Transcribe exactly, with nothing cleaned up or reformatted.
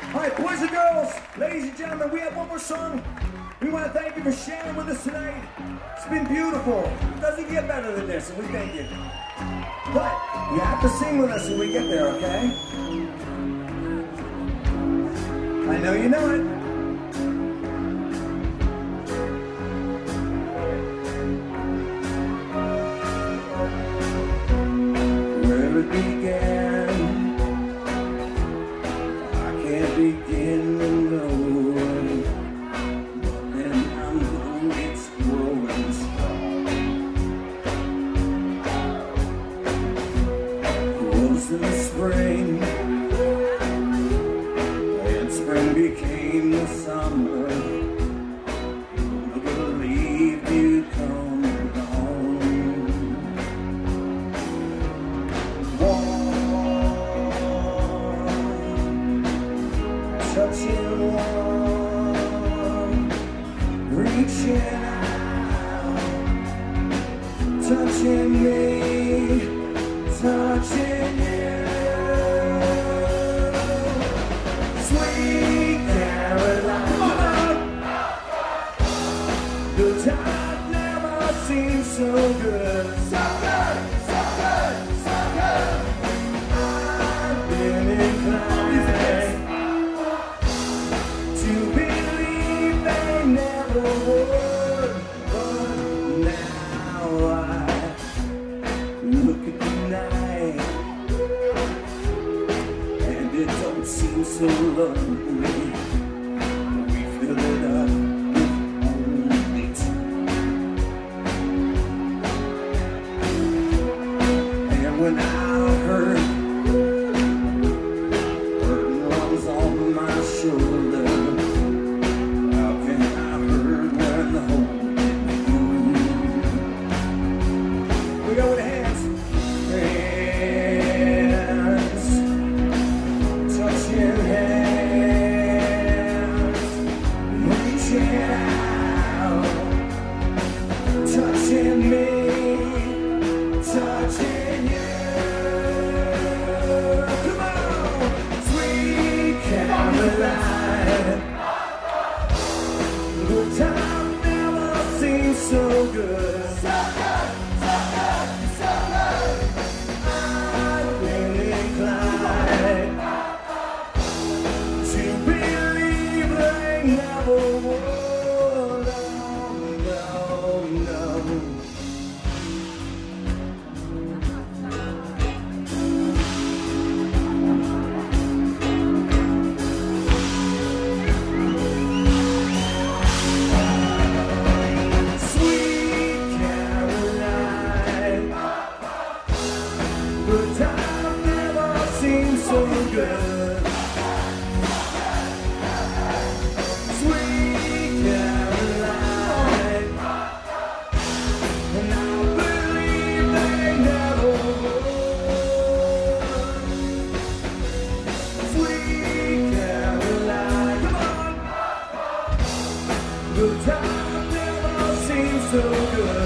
All right, boys and girls, ladies and gentlemen, we have one more song. We want to thank you for sharing with us tonight. It's been beautiful. It doesn't get better than this, and we thank you. But you have to sing with us when we get there, okay? I know you know it. Where it began, I can't begin to know. But then I know it's growing strong. It was in the spring, and spring became the summer. I believed you'd come along. Touching warm, reaching out, touching me, touching you. Sweet Caroline, the time never seems so good, so good, so good, so good. I've been inclined to believe they never would, but now I look at the night and it don't seem so lonely. We fill it up with only two, and when I heard burden runs on my shoulder, touching me, touching you. Come on, sweet Caroline. The time never seems so good, so good, so good, so good. I've been inclined to believe they never would. The time never seems so good. Sweet Caroline, and I believe they never would. Sweet Caroline, come on. The time never seems so good.